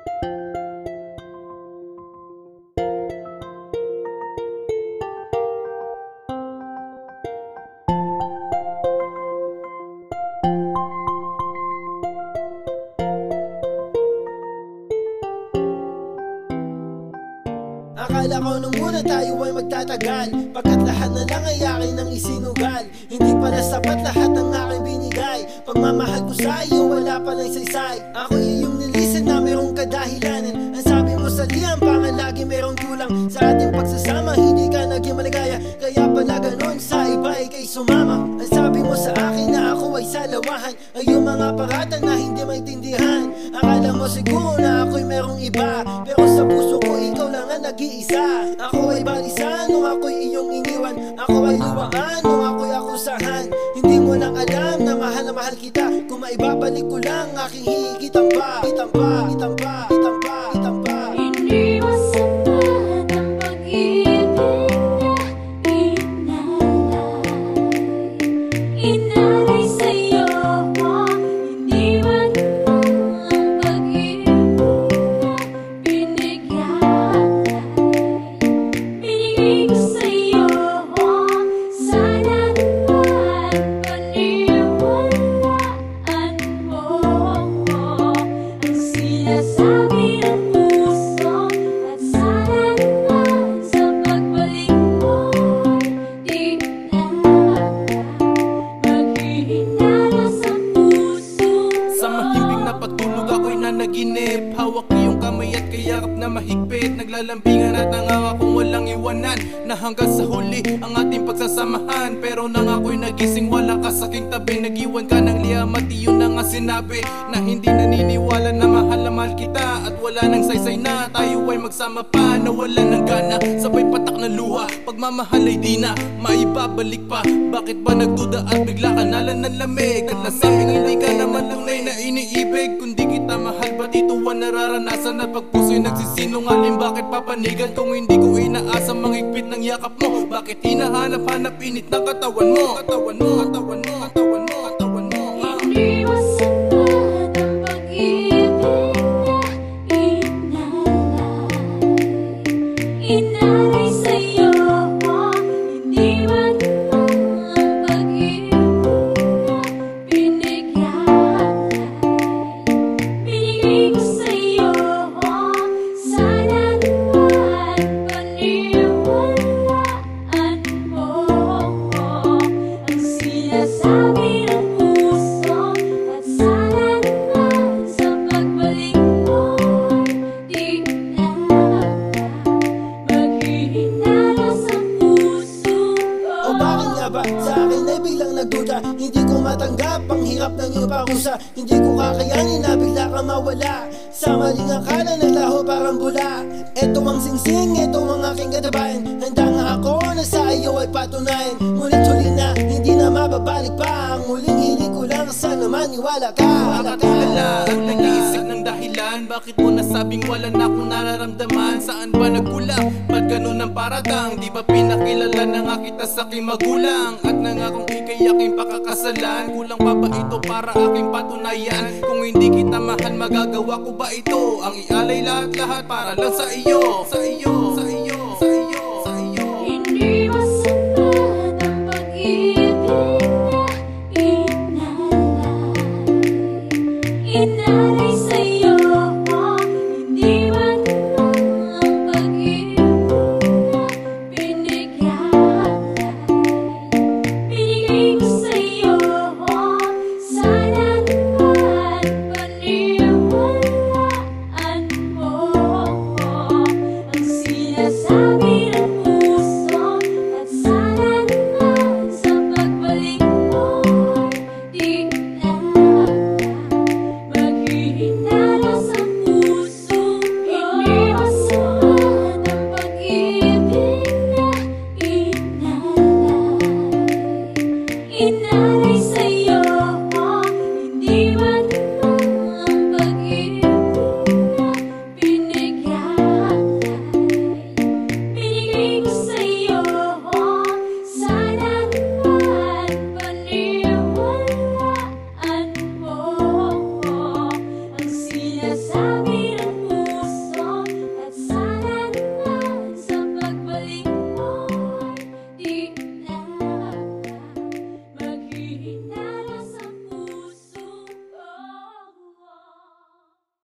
Akala ko nung muna tayo ay magtatagal, pagkat lahat na lang ay akin ang isinugal. Hindi pala sapat lahat ng aking binigay. Pagmamahal ko sa iyo wala palang saysay. Ako iyong nilisan na merong kadahilanan. Ang sabi mo sa liyan baka lagi merong kulang sa ating pagsasama, hindi ka naging maligaya. Kaya pala ganon sa iba ay kay sumama. Ang sabi mo sa akin na ako ay salawahan, ay yung mga paratan na hindi maintindihan. Akala mo siguro na ako'y merong iba, pero sa puso ko ikaw lang ang nag-iisa. Ako ay balisan nung ako'y iyong iniwan. Ako ay luwaan nung ako'y akusahan. Hindi mo lang alam na mahal kita. Kung maibabalik ko lang aking hihigitan pa. Higitan pa, higitan pa, higitan pa, higitan pa. Hindi masapat ang pag-ibig na inalay sa'yo. Hindi man ang pag-ibig na binigay. Binigay ko sa'yo. Sana naman paniwalaan mo ang sinasabi ng puso. At sana naman sa pagbalik mo di na maghihinala sa puso. Sa mahimbing na patulog ako'y nanaginip, hawak iyong kamay at kayakap na mahigpit. Naglalambingan at nangangakong walang iwanan, na hanggang sa huli ang ating pagsasamahan. Pero nang ako'y nagising wala ka sa aking tabi, nag-iwan ka ng liyam at iyon na nga sinabi na hindi naniniwala na mahal na mahal kita. At wala nang saysay na tayo ay magsama pa, na wala ng gana, sabay patak na luha. Pagmamahal ay di na maibabalik pa. Bakit ba nagduda at bigla ka nalan ng lamig? At nasabing hindi ka naman tunay na iniibig. Kung di kita mahal ba't ito ang nararanasan? At pag puso'y nagsisinungaling, bakit papanigan kung hindi ko inaasang mangigpit ng yakap mo? Bakit hinahanap-hanap init ng katawan mo? Katawan mo, katawan mo, katawan mo, katawan mo. Hindi masapat ang pag-ibig na inalay sa'yo. Hindi man ang pag-ibig na binigay. Binigay ko sa'yo. Sana naman paniwalaan mo ang sinasabi ng puso. At sana naman sa pagbalik mo di na maghihinala sa puso ko. O bakit nga ba sa akin ay biglang nagduda? Hindi ko matanggap ang hirap ng iyong parusa. Hindi ko kakayanin na bigla ka mawala. Sa maling akala naglaho parang bula. Ito ang singsing, ito ang aking katabayan. Handa nga ako na sa iyo ay patunayan. Ngunit huli na, hindi na mababalik pa. Ang huling hiling ko lang, sana maniwala ka. Nakakilala ang nag-iisip ng dahilan, bakit mo nasabing wala na akong nararamdaman? Saan ba nagkulang? Ba't ganun ang paratang? Di ba pinakilala na nga kita sa aking magulang? At nangakong ikay aking pakakasalan. Kulang pa ba ito para aking patunayan? Kung hindi kita mahal, magagawa ko ba ito? Ang ialay lahat-lahat para lang sa iyo. Sa iyo, sa iyo, sa iyo, sa iyo. Hindi masapat ang pag-ibig na inalay sa'yo.